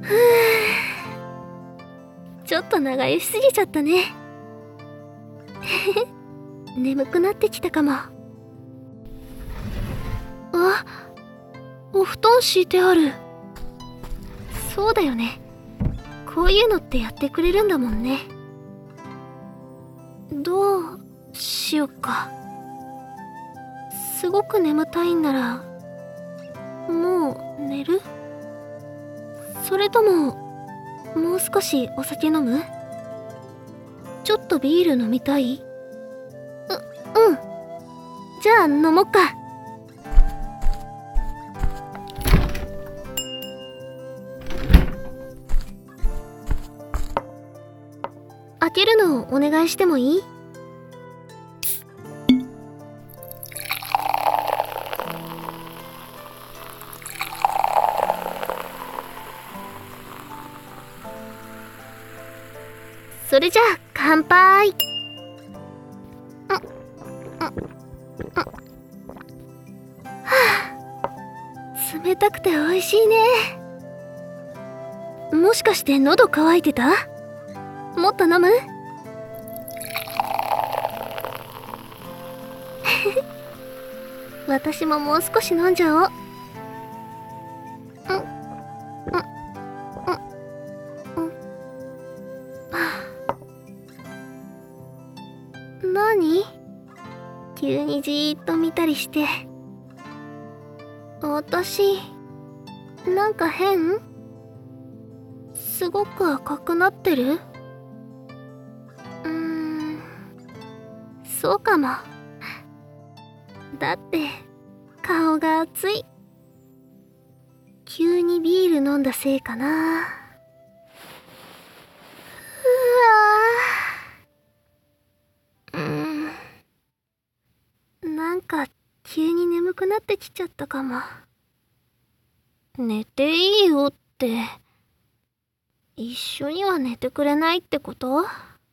ちょっと長居しすぎちゃったね。眠くなってきたかも。あ、お布団敷いてある。そうだよね。こういうのってやってくれるんだもんね。どうしよっか。すごく眠たいんならもう寝る？それとももう少しお酒飲む？ちょっとビール飲みたい？うん。じゃあ飲もっか。開けるのをお願いしてもいい？それじゃあ乾杯。冷たくて美味しいね。もしかして喉乾いてた？もっと飲む？私ももう少し飲んじゃおう。何？急にじーっと見たりして。私なんか変？すごく赤くなってる？そうかも。だって顔が熱い。急にビール飲んだせいかな。なんか急に眠くなってきちゃったかも。寝ていいよって一緒には寝てくれないってこと？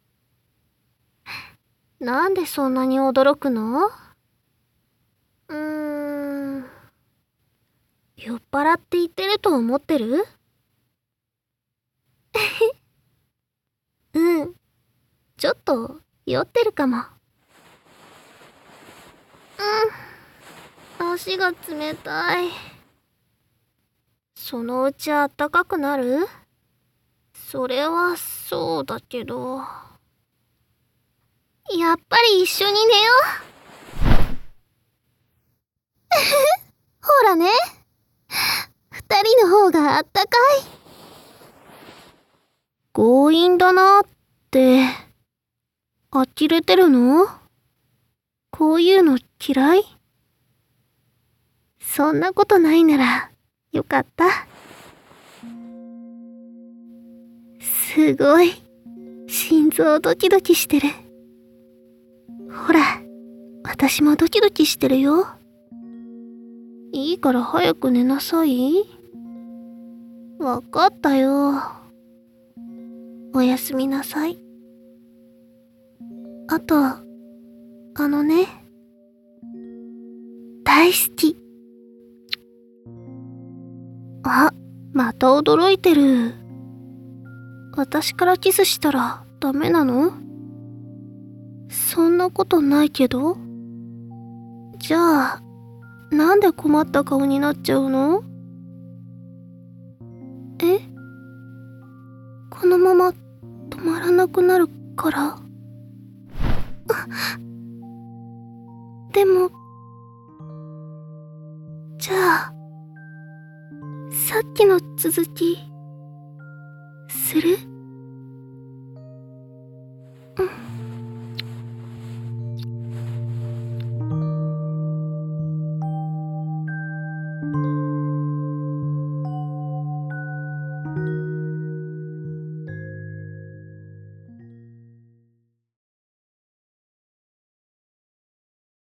なんでそんなに驚くの？酔っ払って言ってると思ってる？うん、ちょっと酔ってるかも。足が冷たい。そのうちあったかくなる？それはそうだけど。やっぱり一緒に寝よう。ほらね。二人の方があったかい。強引だなって。呆れてるの？こういうの嫌い？そんなことないならよかった。すごい心臓ドキドキしてる。ほら、私もドキドキしてるよ。いいから早く寝なさい。わかったよ。おやすみなさい。あと、ね、大好き。あ、また驚いてる。私からキスしたらダメなの？そんなことないけど。じゃあ、なんで困った顔になっちゃうの？え？このまま止まらなくなるから？でも、じゃあ、さっきの続き、する？うん。